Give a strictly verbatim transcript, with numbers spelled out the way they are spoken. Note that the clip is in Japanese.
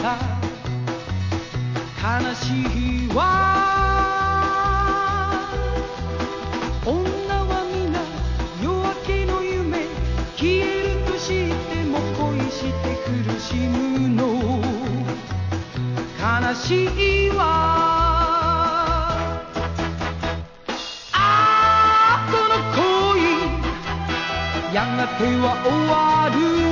か悲しいわ女は皆夜明けの夢消えるとしても恋して苦しむの悲しいわやがては終わる